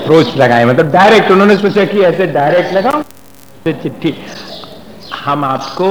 Approach लगाए, मतलब direct उन्होंने सोचा कि ऐसे डायरेक्ट लगाओ चिट्ठी। हम आपको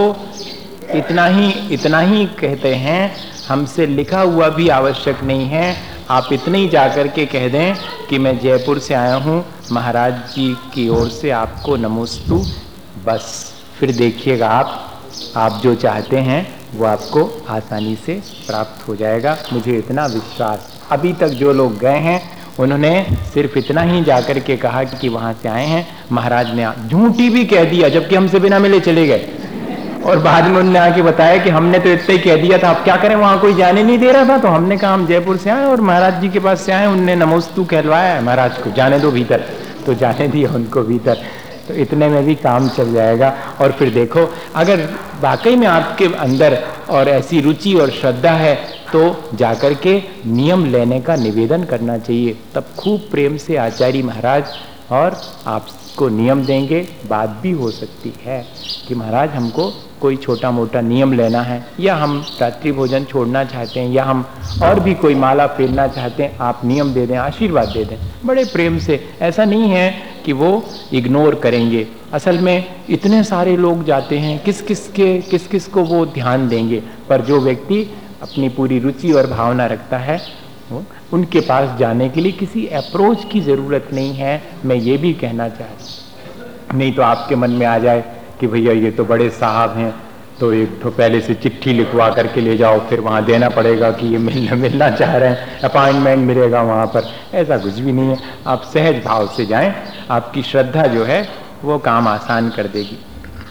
इतना ही कहते हैं, हमसे लिखा हुआ भी आवश्यक नहीं है। आप इतने ही जाकर के कह दें कि मैं जयपुर से आया हूँ, महाराज जी की ओर से आपको नमोस्तु, बस फिर देखिएगा आप जो चाहते हैं वो आपको आसानी से प्राप्त हो जाएगा। मुझे इतना विश्वास। अभी तक जो लोग गए हैं उन्होंने सिर्फ इतना ही जाकर के कहा कि वहां से आए हैं, महाराज ने झूठी भी कह दिया जबकि हमसे बिना मिले चले गए, और बाद में उन्होंने आके बताया कि हमने तो इतना ही कह दिया था, अब क्या करें, वहां कोई जाने नहीं दे रहा था। तो हमने कहा हम जयपुर से आए और महाराज जी के पास से आए, उनने नमोस्तु कहलवाया है महाराज को, जाने दो भीतर। तो जाने दिया उनको भीतर, तो इतने में भी काम चल जाएगा। और फिर देखो, अगर वाकई में आपके अंदर और ऐसी रुचि और श्रद्धा है तो जाकर के नियम लेने का निवेदन करना चाहिए। तब खूब प्रेम से आचार्य महाराज और आपको नियम देंगे। बात भी हो सकती है कि महाराज हमको कोई छोटा मोटा नियम लेना है, या हम रात्रि भोजन छोड़ना चाहते हैं, या हम और भी कोई माला फेरना चाहते हैं, आप नियम दे दें, आशीर्वाद दे दें बड़े प्रेम से। ऐसा नहीं है कि वो इग्नोर करेंगे। असल में इतने सारे लोग जाते हैं, किस किस को वो ध्यान देंगे। पर जो व्यक्ति अपनी पूरी रुचि और भावना रखता है, उनके पास जाने के लिए किसी अप्रोच की जरूरत नहीं है। मैं ये भी कहना चाहता, नहीं तो आपके मन में आ जाए कि भैया ये तो बड़े साहब हैं, तो एक तो पहले से चिट्ठी लिखवा करके ले जाओ, फिर वहाँ देना पड़ेगा कि ये मिलना चाह रहे हैं, अपॉइंटमेंट मिलेगा वहाँ पर। ऐसा कुछ भी नहीं है। आप सहज भाव से जाएं, आपकी श्रद्धा जो है वो काम आसान कर देगी।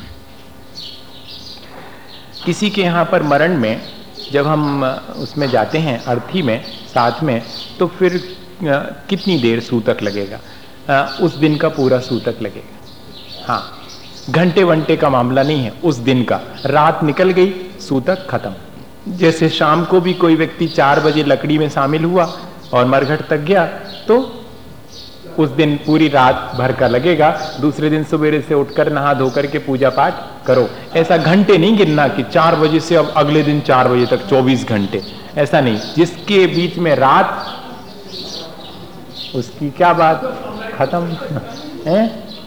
किसी के यहाँ पर मरण में जब हम उसमें जाते हैं अर्थी में साथ में, तो फिर कितनी देर सूतक लगेगा? उस दिन का पूरा सूतक लगेगा। हाँ, घंटे वंटे का मामला नहीं है, उस दिन का। रात निकल गई, सूतक खत्म। जैसे शाम को भी कोई व्यक्ति 4 बजे लकड़ी में शामिल हुआ और मरघट तक गया, तो उस दिन पूरी रात भर का लगेगा। दूसरे दिन सवेरे से उठकर नहा धोकर के पूजा पाठ करो। ऐसा घंटे नहीं गिनना कि 4 बजे से अब अगले दिन 4 बजे तक 24 घंटे, ऐसा नहीं। जिसके बीच में रात, उसकी क्या बात, खत्म है।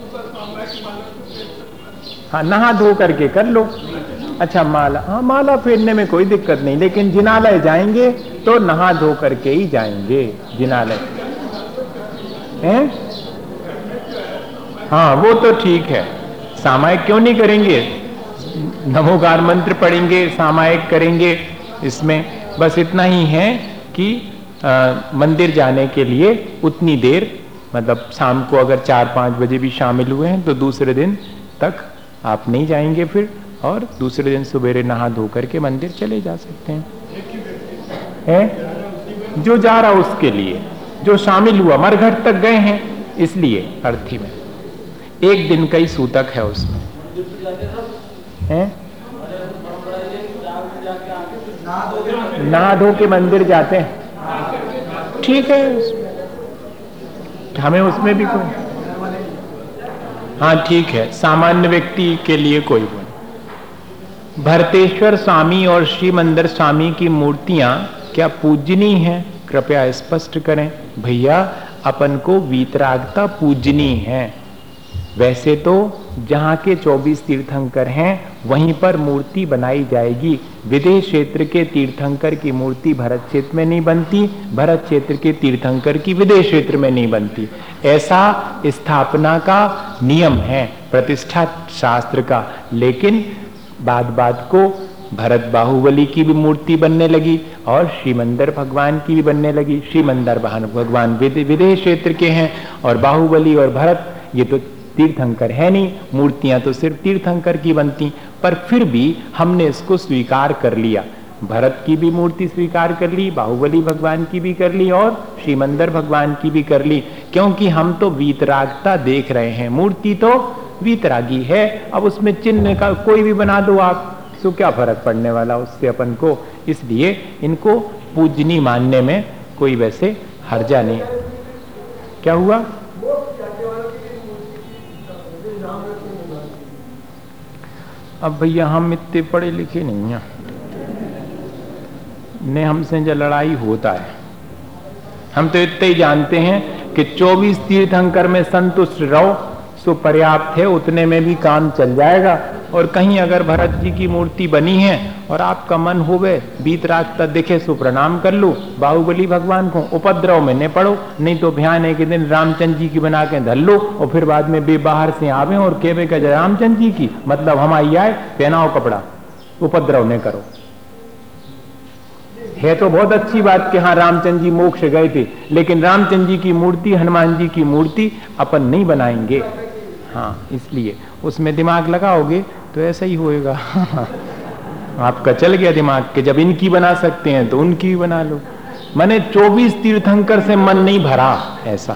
हाँ, नहा धो करके कर लो। अच्छा, माला, हाँ माला फेरने में कोई दिक्कत नहीं, लेकिन जिनालय जाएंगे तो नहा धो करके ही जाएंगे जिनालय, हैं? हाँ, वो तो ठीक है। सामायिक क्यों नहीं करेंगे? नमोकार मंत्र पढ़ेंगे, सामायिक करेंगे। इसमें बस इतना ही है कि मंदिर जाने के लिए उतनी देर, मतलब शाम को अगर 4-5 बजे भी शामिल हुए हैं तो दूसरे दिन तक आप नहीं जाएंगे फिर, और दूसरे दिन सवेरे नहा धो करके मंदिर चले जा सकते हैं। जो जा रहा उसके लिए, जो शामिल हुआ, मरघट तक गए हैं इसलिए अर्थी में 1 दिन का ही सूतक है उसमें, हैं? नहा धो के मंदिर जाते हैं, ठीक है, हमें उसमें भी कोई, हाँ ठीक है, सामान्य व्यक्ति के लिए कोई नहीं। भरतेश्वर स्वामी और श्री मंदिर स्वामी की मूर्तियां क्या पूजनीय हैं? कृपया स्पष्ट करें। भैया, अपन को वीतरागता पूजनीय है। वैसे तो जहाँ के 24 तीर्थंकर हैं वहीं पर मूर्ति बनाई जाएगी। विदेश क्षेत्र के तीर्थंकर की मूर्ति भरत क्षेत्र में नहीं बनती, भरत क्षेत्र के तीर्थंकर की विदेश क्षेत्र में नहीं बनती। ऐसा स्थापना का नियम है, प्रतिष्ठा शास्त्र का। लेकिन बात को भरत बाहुबली की भी मूर्ति बनने लगी और श्रीमंदर भगवान की भी बनने लगी। श्रीमंदर भगवान विदेश क्षेत्र के हैं और बाहुबली और भरत ये तो तीर्थंकर है नहीं, मूर्तियां तो सिर्फ तीर्थंकर की बनती। पर फिर भी हमने इसको स्वीकार कर लिया, भरत की भी मूर्ति स्वीकार कर ली, बाहुबली भगवान की भी कर ली और श्रीमंदर भगवान की भी कर ली, क्योंकि हम तो वीतरागता देख रहे हैं। मूर्ति तो वीतरागी है, अब उसमें चिन्ह का कोई भी बना दो आप, तो क्या फर्क पड़ने वाला उससे अपन को। इसलिए इनको पूजनीय मानने में कोई वैसे हर्जा नहीं। क्या हुआ? अब भैया हम इतने पढ़े लिखे नहीं हैं, ने हमसे जो लड़ाई होता है, हम तो इतने ही जानते हैं कि 24 तीर्थंकर में संतुष्ट रहो सो पर्याप्त है, उतने में भी काम चल जाएगा। और कहीं अगर भरत जी की मूर्ति बनी है और आपका मन होवे बीत रात तक दिखे सो प्रणाम कर लो बाहुबली भगवान को, उपद्रव में न पड़ो, नहीं तो ध्यान एक दिन रामचंद्र जी की बना के धर लो और फिर बाद में बेबाहर से आवे और केवे का रामचंद्र जी की मतलब हम आई आए, पहनाओ कपड़ा, उपद्रव न करो। है तो बहुत अच्छी बात कि हाँ रामचंद्र जी मोक्ष गए थे, लेकिन रामचंद्र जी की मूर्ति, हनुमान जी की मूर्ति अपन नहीं बनाएंगे। हाँ, इसलिए उसमें दिमाग लगाओगे तो ऐसा ही होएगा। आपका चल गया दिमाग कि जब इनकी बना सकते हैं तो उनकी भी बना लो। मैंने 24 तीर्थंकर से मन नहीं भरा ऐसा।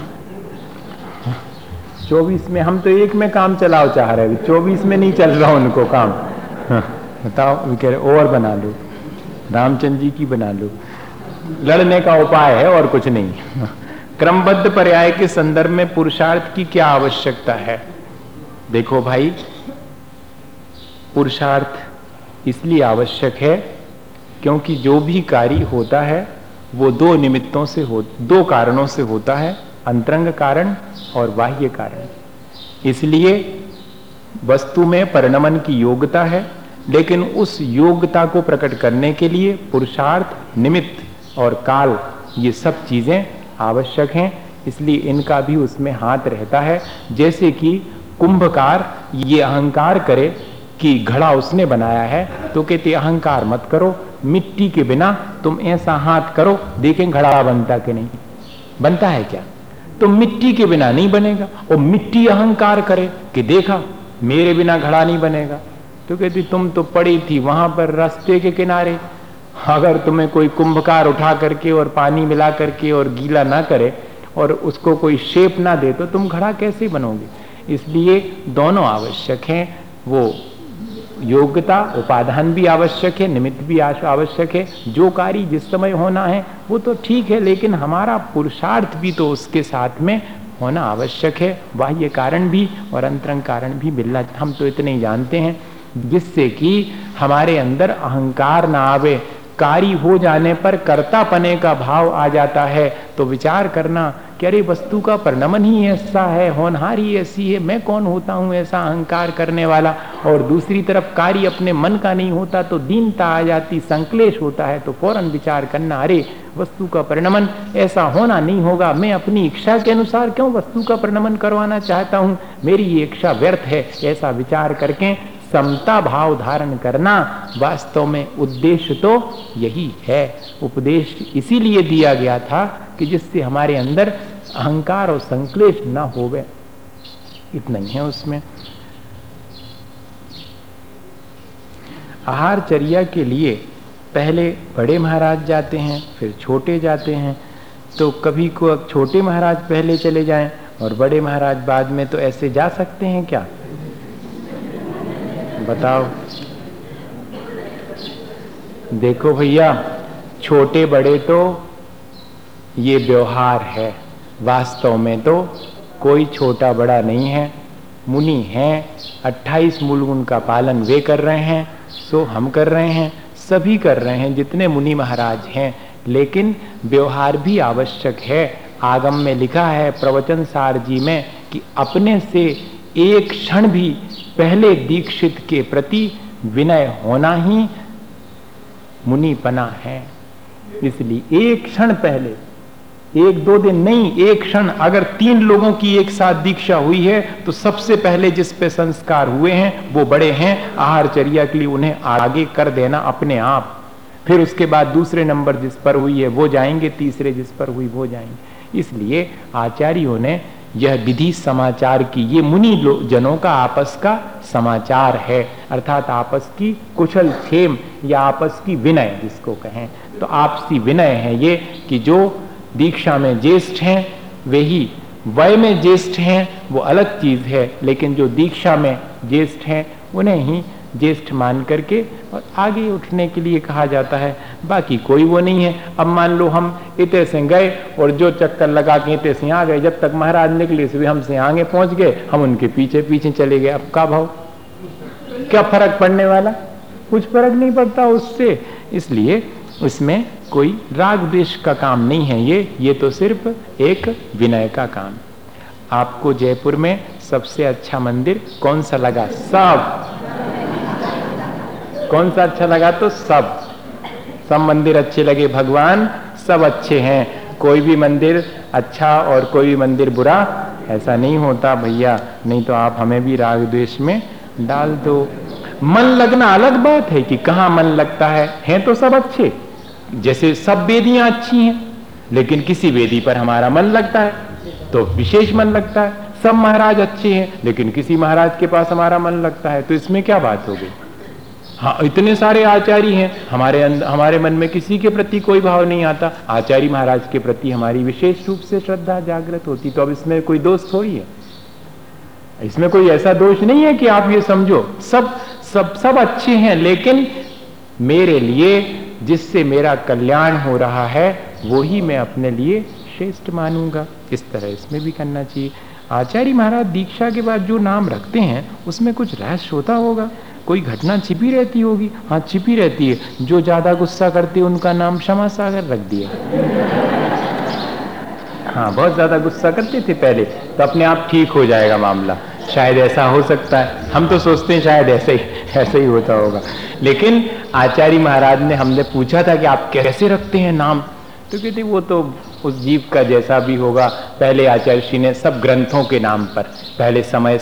24 में हम तो एक में काम चलाओ चाह रहे, 24 में नहीं चल रहा उनको काम। बताओ, कह रहे और बना लो, रामचंद्र जी की बना लो। लड़ने का उपाय है और कुछ नहीं। क्रमबद्ध पर्याय के संदर्भ में पुरुषार्थ की क्या आवश्यकता है? देखो भाई, पुरुषार्थ इसलिए आवश्यक है क्योंकि जो भी कार्य होता है वो दो निमित्तों से दो कारणों से होता है, अंतरंग कारण और बाह्य कारण। इसलिए वस्तु में परिणमन की योग्यता है, लेकिन उस योग्यता को प्रकट करने के लिए पुरुषार्थ, निमित्त और काल, ये सब चीजें आवश्यक हैं। इसलिए इनका भी उसमें हाथ रहता है। जैसे कि कुंभकार ये अहंकार करे कि घड़ा उसने बनाया है, तो कहते अहंकार मत करो, मिट्टी के बिना तुम ऐसा हाथ करो, देखें घड़ा बनता कि नहीं बनता है क्या। तो मिट्टी के बिना नहीं बनेगा, और मिट्टी अहंकार करे कि देखा मेरे बिना घड़ा नहीं बनेगा, तो कहती तुम तो पड़ी थी वहां पर रास्ते के किनारे। अगर तुम्हें कोई कुंभकार उठा करके और पानी मिला करके और गीला ना करे और उसको कोई शेप ना दे तो तुम घड़ा कैसे बनोगे। इसलिए दोनों आवश्यक हैं, वो योग्यता, उपादान भी आवश्यक है, निमित्त भी आवश्यक है। जो कार्य जिस समय होना है वो तो ठीक है, लेकिन हमारा पुरुषार्थ भी तो उसके साथ में होना आवश्यक है। बाह्य कारण भी और अंतरंग कारण भी मिलना, हम तो इतने ही जानते हैं, जिससे कि हमारे अंदर अहंकार ना आवे। कार्य हो जाने पर कर्तापने का भाव आ जाता है, तो विचार करना कि अरे वस्तु का परिणमन ही ऐसा है, होनहार ही ऐसी है, मैं कौन होता हूं ऐसा अहंकार करने वाला। और दूसरी तरफ कार्य अपने मन का नहीं होता तो दीनता आ जाती, संक्लेश होता है, तो फौरन विचार करना अरे वस्तु का परिणमन ऐसा होना नहीं होगा, मैं अपनी इच्छा के अनुसार क्यों वस्तु का परिणमन करवाना चाहता हूं, मेरी ये इच्छा व्यर्थ है। ऐसा विचार करके समता भाव धारण करना वास्तव में उद्देश्य तो यही है। उपदेश इसीलिए दिया गया था कि जिससे हमारे अंदर अहंकार और संक्लेश न होवे, इतना ही है उसमें। आहारचर्या के लिए पहले बड़े महाराज जाते हैं, फिर छोटे जाते हैं। तो कभी को छोटे महाराज पहले चले जाएं और बड़े महाराज बाद में, तो ऐसे जा सकते हैं क्या? बताओ। देखो भैया, छोटे बड़े तो ये व्यवहार है, वास्तव में तो कोई छोटा बड़ा नहीं है। मुनि हैं, 28 मूल गुण का पालन वे कर रहे हैं, सो हम कर रहे हैं, सभी कर रहे हैं जितने मुनि महाराज हैं। लेकिन व्यवहार भी आवश्यक है। आगम में लिखा है प्रवचन सार जी में कि अपने से एक क्षण भी पहले दीक्षित के प्रति विनय होना ही मुनिपना है। इसलिए एक क्षण पहले, 1-2 दिन नहीं, एक क्षण। अगर 3 लोगों की एक साथ दीक्षा हुई है तो सबसे पहले जिस पे संस्कार हुए हैं वो बड़े हैं। आहारचर्या के लिए उन्हें आगे कर देना अपने आप। फिर उसके बाद दूसरे नंबर जिस पर हुई है वो जाएंगे, तीसरे जिस पर हुई वो जाएंगे। इसलिए आचार्यों ने यह विधि समाचार की, ये मुनि जनों का आपस का समाचार है, अर्थात आपस की कुशल क्षेम या आपस की विनय जिसको कहें, तो आपसी विनय है ये कि जो दीक्षा में ज्येष्ठ हैं वे ही, वय में ज्येष्ठ हैं वो अलग चीज है, लेकिन जो दीक्षा में ज्येष्ठ हैं उन्हें ही ज्येष्ठ मान करके और आगे उठने के लिए कहा जाता है। बाकी कोई वो नहीं है। अब मान लो हम इतने से गए और जो चक्कर लगा के इतने से आ गए, जब तक महाराज निकले से हमसे आगे पहुंच गए, हम उनके पीछे पीछे चले गए। अब का भाव, क्या फर्क पड़ने वाला? कुछ फर्क नहीं पड़ता उससे। इसलिए उसमें कोई राग द्वेष का काम नहीं है, ये तो सिर्फ एक विनय का काम। आपको जयपुर में सबसे अच्छा मंदिर कौन सा लगा? सब। कौन सा अच्छा लगा? तो सब मंदिर अच्छे लगे। भगवान सब अच्छे हैं, कोई भी मंदिर अच्छा और कोई भी मंदिर बुरा ऐसा नहीं होता भैया, नहीं तो आप हमें भी राग द्वेष में डाल दो। मन लगना अलग बात है कि कहाँ मन लगता है तो सब अच्छे। जैसे सब वेदियां अच्छी हैं, लेकिन किसी वेदी पर हमारा मन लगता है तो विशेष मन लगता है। सब महाराज अच्छे हैं, लेकिन किसी महाराज के पास हमारा मन लगता है, तो इसमें क्या बात हो गई? हाँ, इतने सारे आचार्य हैं, हमारे मन में किसी के प्रति कोई भाव नहीं आता, आचार्य महाराज के प्रति हमारी विशेष रूप से श्रद्धा जागृत होती, तो अब इसमें कोई दोष थोड़ी है। इसमें कोई ऐसा दोष नहीं है कि आप ये समझो सब अच्छे हैं, लेकिन मेरे लिए जिससे मेरा कल्याण हो रहा है वो ही मैं अपने लिए श्रेष्ठ मानूंगा। इस तरह इसमें भी करना चाहिए। आचार्य महाराज दीक्षा के बाद जो नाम रखते हैं उसमें कुछ रहस्य होता होगा, कोई घटना छिपी रहती होगी। हाँ, छिपी रहती है। जो ज्यादा गुस्सा करते उनका नाम क्षमा सागर रख दिया। हाँ, बहुत ज्यादा गुस्सा करते थे पहले, तो अपने आप ठीक हो जाएगा मामला, शायद ऐसा हो सकता है। हम तो सोचते हैं शायद ऐसे ही होता होगा। लेकिन आचार्य महाराज ने, हमने पूछा था कि आप कैसे रखते हैं नाम, तो कहते वो तो उस जीव का जैसा भी होगा। पहले आचार्य श्री ने सब ग्रंथों के नाम पर, पहले समय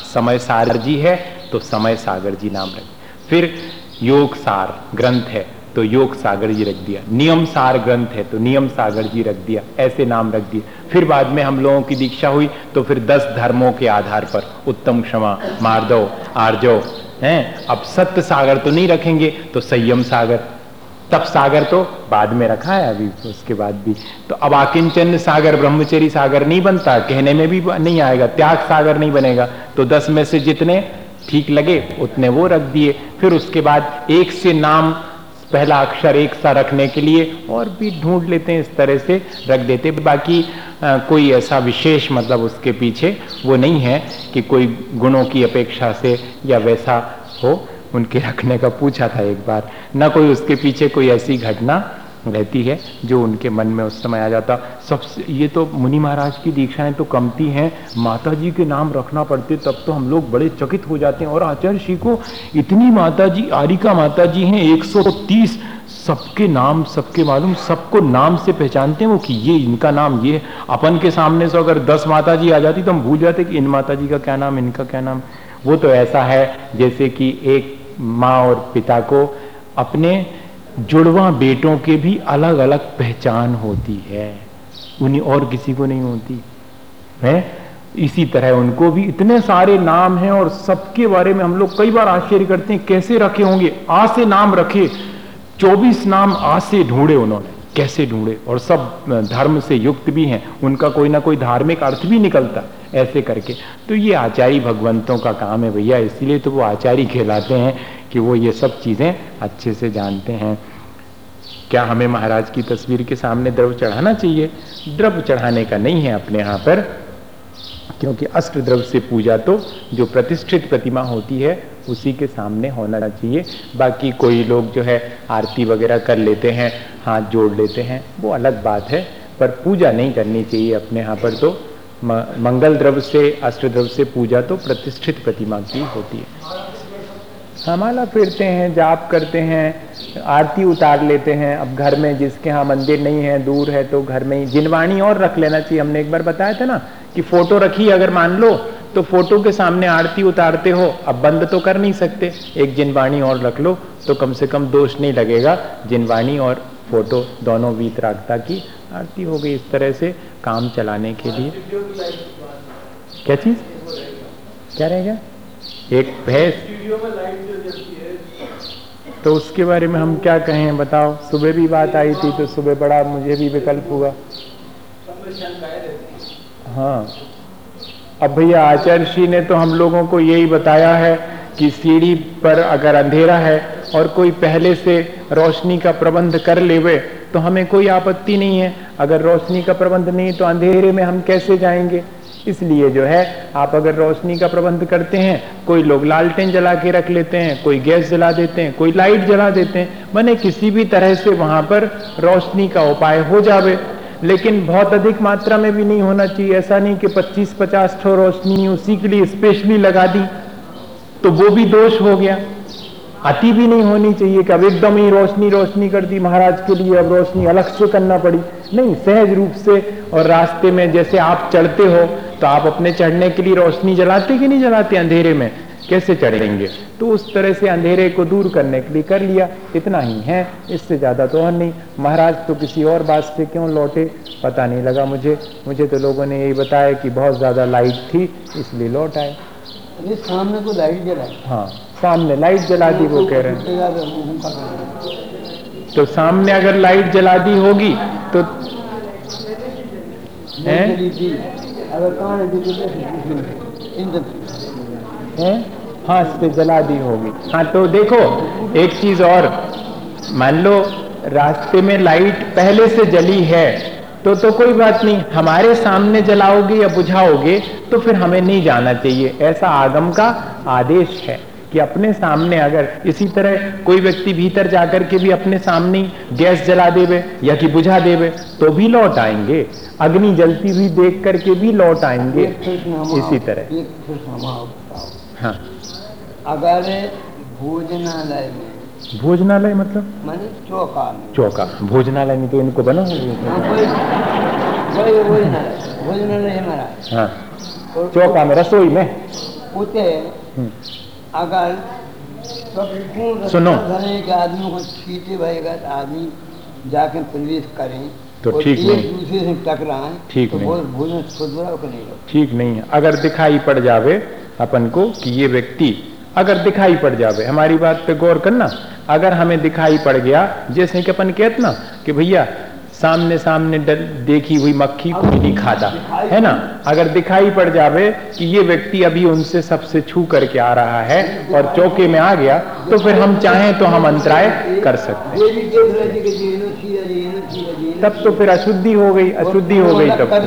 सागर जी है तो समय सागर जी नाम रख, फिर योग सार ग्रंथ है तो योग सागर जी रख दिया, नियम सार ग्रंथ है तो नियम सागर जी रख दिया, ऐसे नाम रख दिए। फिर बाद में हम लोगों की दीक्षा हुई तो फिर 10 धर्मों के आधार पर उत्तम, क्षमा, मार्दव, आर्जव हैं। अब सत्य सागर तो नहीं रखेंगे तो संयम सागर, तप सागर तो बाद में रखा है अभी, उसके बाद भी। तो अब आकिंचन सागर, ब्रह्मचरी सागर नहीं बनता, कहने में भी नहीं आएगा। त्याग सागर नहीं बनेगा, तो 10 में से जितने ठीक लगे उतने वो रख दिए। फिर उसके बाद एक से नाम, पहला अक्षर एक सा रखने के लिए और भी ढूंढ लेते हैं, इस तरह से रख देते। बाकी कोई ऐसा विशेष मतलब उसके पीछे वो नहीं है कि कोई गुणों की अपेक्षा से या वैसा हो, उनके रखने का पूछा था एक बार, ना कोई उसके पीछे कोई ऐसी घटना रहती है जो उनके मन में उस समय आ जाता। सबसे ये तो मुनि महाराज की दीक्षाएं तो कमती हैं, माता जी के नाम रखना पड़ते, तब तो हम लोग बड़े चकित हो जाते हैं। और आचार्य श्री को इतनी माता जी, आरिका माता जी हैं 130, सबके नाम सबके मालूम, सबको नाम से पहचानते हैं वो कि ये इनका नाम ये। अपन के सामने से अगर 10 माता जी आ जाती तो हम भूल जाते कि इन माता जी का क्या नाम, इनका क्या नाम। वो तो ऐसा है जैसे कि एक माँ और पिता को अपने जुड़वा बेटों के भी अलग अलग पहचान होती है, उन्हीं और किसी को नहीं होती है। इसी तरह उनको भी इतने सारे नाम हैं और सबके बारे में हम लोग कई बार आश्चर्य करते हैं कैसे रखे होंगे। आ से नाम रखे, 24 नाम आ से ढूंढे उन्होंने, कैसे ढूंढे, और सब धर्म से युक्त भी हैं, उनका कोई ना कोई धार्मिक अर्थ भी निकलता ऐसे करके। तो ये आचार्य भगवंतों का काम है भैया, इसीलिए तो वो आचार्य कहलाते हैं कि वो ये सब चीजें अच्छे से जानते हैं। क्या हमें महाराज की तस्वीर के सामने द्रव्य चढ़ाना चाहिए? द्रव्य चढ़ाने का नहीं है अपने यहाँ पर, क्योंकि अष्ट द्रव्य से पूजा तो जो प्रतिष्ठित प्रतिमा होती है उसी के सामने होना चाहिए। बाकी कोई लोग जो है आरती वगैरह कर लेते हैं, हाथ जोड़ लेते हैं, वो अलग बात है, पर पूजा नहीं करनी चाहिए अपने यहाँ पर। तो मंगल द्रव्य से, अष्ट द्रव्य से पूजा तो प्रतिष्ठित प्रतिमा की होती है। माला फेरते हैं, जाप करते हैं, आरती उतार लेते हैं। अब घर में जिसके यहाँ मंदिर नहीं है, दूर है, तो घर में ही जिनवाणी और रख लेना चाहिए। हमने एक बार बताया था ना कि फोटो रखी अगर मान लो तो फोटो के सामने आरती उतारते हो, अब बंद तो कर नहीं सकते, एक जिनवाणी और रख लो तो कम से कम दोष नहीं लगेगा। जिनवाणी और फोटो दोनों वीतरागता की आरती हो गई। इस तरह से काम चलाने के लिए क्या चीज, क्या रहेगा? एक भैंस, तो उसके बारे में हम क्या कहें बताओ। सुबह भी बात आई थी तो सुबह बड़ा मुझे भी विकल्प हुआ। हाँ, अब भैया आचार्य श्री ने तो हम लोगों को यही बताया है कि सीढ़ी पर अगर अंधेरा है और कोई पहले से रोशनी का प्रबंध कर लेवे तो हमें कोई आपत्ति नहीं है। अगर रोशनी का प्रबंध नहीं तो अंधेरे में हम कैसे जाएंगे? इसलिए जो है आप अगर रोशनी का प्रबंध करते हैं, कोई लोग लालटेन जला के रख लेते हैं, कोई गैस जला देते हैं, कोई लाइट जला देते हैं, माने किसी भी तरह से वहां पर रोशनी का उपाय हो जावे। लेकिन बहुत अधिक मात्रा में भी नहीं होना चाहिए। ऐसा नहीं कि 25-50 ठो रोशनी उसी के लिए स्पेशली लगा दी तो वो भी दोष हो गया। अति भी नहीं होनी चाहिए कि अब एकदम ही रोशनी रोशनी कर दी महाराज के लिए, अब रोशनी अलग से करना पड़ी। नहीं, सहज रूप से। और रास्ते में जैसे आप चढ़ते हो तो आप अपने चढ़ने के लिए रोशनी जलाते कि नहीं जलाते? अंधेरे में कैसे चढ़ेंगे? तो उस तरह से अंधेरे को दूर करने के लिए कर लिया, इतना ही है, इससे ज्यादा तो और नहीं। महाराज तो किसी और बात से क्यों लौटे पता नहीं लगा मुझे तो लोगों ने यही बताया कि बहुत ज्यादा लाइट थी इसलिए लौट आए। सामने को लाइट जलाई। हाँ, सामने लाइट जला दी वो कह रहे हैं। तो सामने अगर लाइट जला दी होगी तो हाथ से जला दी होगी। हाँ, तो देखो एक चीज और, मान लो रास्ते में लाइट पहले से जली है तो कोई बात नहीं, हमारे सामने जलाओगे या बुझाओगे तो फिर हमें नहीं जाना चाहिए। ऐसा आगम का आदेश है कि अपने सामने अगर इसी तरह कोई व्यक्ति भीतर जाकर के भी अपने सामने गैस जला देवे या कि बुझा देवे तो भी लौट आएंगे, अग्नि जलती हुई देख करके भी लौट आएंगे। इसी तरह हाँ, अगर भोजनालय में, भोजनालय मतलब माने चौका में, चौका भोजनालय में तो इनको बना भोजनालय हमारा। हाँ, चौका में, रसोई में उते अगर सुनो के आदमी को छीटे भरेगा तो आदमी जाके प्रवेश करें तो ठीक नहीं, दूसरे से टकराएं ठीक तो नहीं, भोजन ठीक नहीं है। अगर दिखाई पड़ जावे अपन को कि ये व्यक्ति, अगर दिखाई पड़ जावे, हमारी बात पे गौर करना, अगर हमें दिखाई पड़ गया, जैसे कि अपन कहते ना कि भैया सामने सामने देखी हुई मक्खी को नहीं खाता है ना, अगर दिखाई पड़ जावे कि ये व्यक्ति अभी उनसे सबसे छू करके आ रहा है और चौके में आ गया तो फिर हम चाहें तो हम अंतराय कर सकते हैं। तब तो फिर अशुद्धि हो गई, अशुद्धि हो गई तब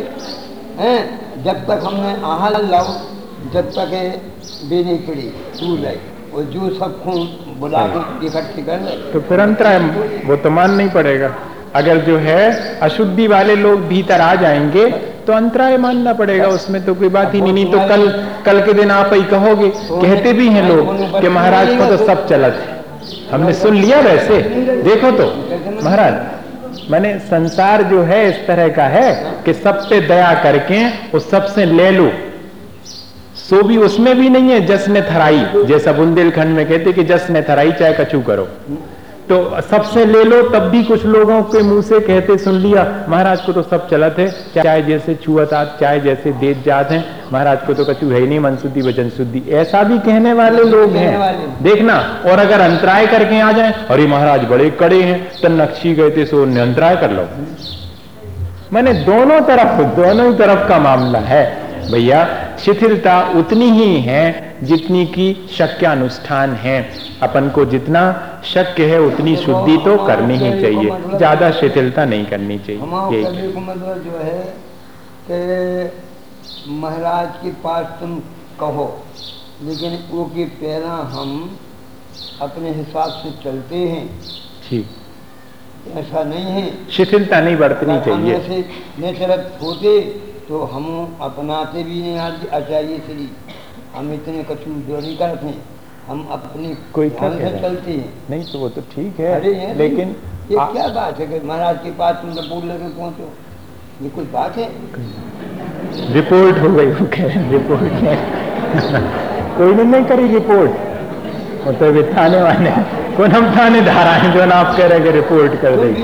जब तक हमने आहार लाओ, जब तक बे नहीं पड़ी दूर लाई और जो सब खून बुला के इकट्ठी कर ले तो फिर अंतराय वो तो मान नहीं पड़ेगा। अगर जो है अशुद्धि वाले लोग भीतर आ जाएंगे तो अंतराय मानना पड़ेगा, उसमें तो कोई बात ही नहीं। तो कल के दिन आप ही कहोगे, कहते भी हैं लोग कि महाराज को तो सब चलत है, हमने सुन लिया। वैसे देखो तो महाराज, मैंने संसार जो है इस तरह का है कि सब पे दया करके उस सबसे ले लो, सो भी उसमें भी नहीं है जश्न थराई, जैसा बुंदेलखंड में कहते कि जश्न थराई चाहे कछु करो, तो सबसे ले लो। तब भी कुछ लोगों के मुंह से कहते सुन लिया महाराज को तो सब चलत है, चाहे जैसे छुअतात चाहे जैसे देत जात हैं, महाराज को तो कछु है ही नहीं, मन शुद्धि वचन शुद्धि, ऐसा भी कहने वाले लोग हैं देखना। और अगर अंतराय करके आ जाए, अरे महाराज बड़े कड़े हैं तो नक्शी गए थे सो अंतराय कर लो। मैंने दोनों ही तरफ का मामला है भैया। शिथिलता उतनी ही है जितनी की शक्यानुष्ठान है, अपन को जितना शक्य है उतनी शुद्धि तो करनी ही चाहिए, ज्यादा शिथिलता नहीं करनी चाहिए। यही मतलब जो है कि महाराज के पास तुम कहो, लेकिन वो के पहला हम अपने हिसाब से चलते हैं, ठीक, ऐसा नहीं है, शिथिलता नहीं बरतनी चाहिए। नेचरत होते तो हम अपनाते भी नहीं आचार्य श्री, हम इतने कछु जो नहीं करते हैं, हम अपनी कोई ध्यान से चलते हैं। नहीं तो वो तो ठीक है, लेकिन ये क्या बात है कि महाराज के पास तुम रिपोर्ट लेके पहुंचो, ये कुछ बात है? रिपोर्ट हो गई, रिपोर्ट कोई नहीं करी रिपोर्ट, वो तो भी थाने वाले कौन, हम थाने धारा है जो ना आप कह रहे रिपोर्ट कर देंगे।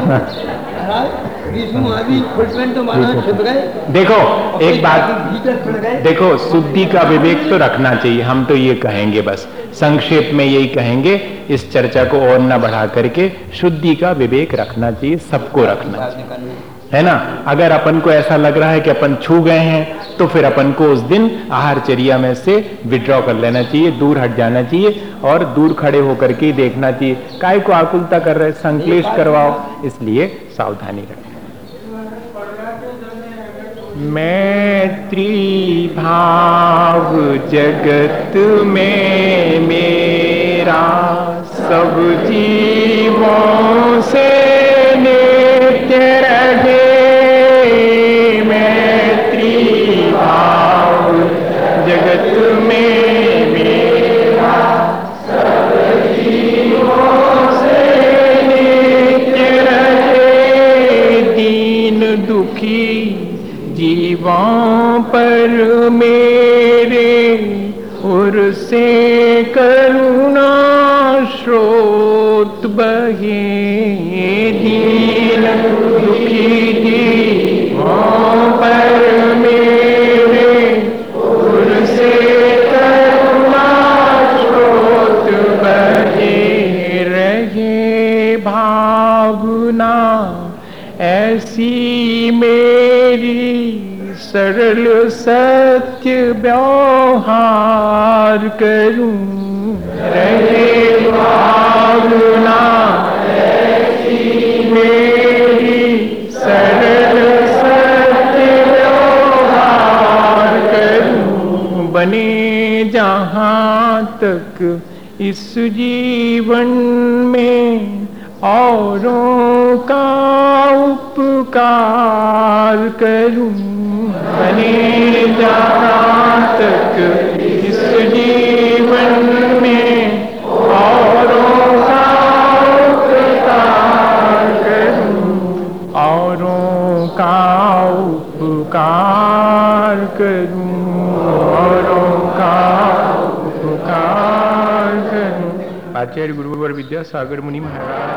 देखो एक बात, देखो शुद्धि का विवेक तो रखना चाहिए, हम तो ये कहेंगे, बस संक्षेप में यही कहेंगे, इस चर्चा को और न बढ़ा करके शुद्धि का विवेक रखना चाहिए, सबको रखना चाहिए, है ना। अगर अपन को ऐसा लग रहा है कि अपन छू गए हैं तो फिर अपन को उस दिन आहारचर्या में से विड्रॉ कर लेना चाहिए, दूर हट जाना चाहिए और दूर खड़े होकर के देखना चाहिए। काय को आकुलता कर रहे, संक्लेश करवाओ, इसलिए सावधानी रखें। मैत्री भाव जगत में मेरा सब जीवों से नित्य रहे। मैत्री भाव जगत में मेरा सब जीवों से नित्य रहे। दीन दुखी जीवों पर मेरे उर से करुणा स्रोत बहे। दीन दुखी जीवों पर मेरे उर से करुणा स्रोत बहे। रहे भावना ऐसी मेरी सरल सत्य व्यवहार करूं। रहे भावना ऐसी मेरी सरल सत्य व्यवहार करूं। बने जहां तक इस जीवन में औरों का उपकार करूं। बने जहां तक इस जीवन में औरों का उपकार करूं। औरों का उपकार करूं। औरों का उपकार करूं। आचार्य गुरुवर विद्यासागर मुनि महाराज।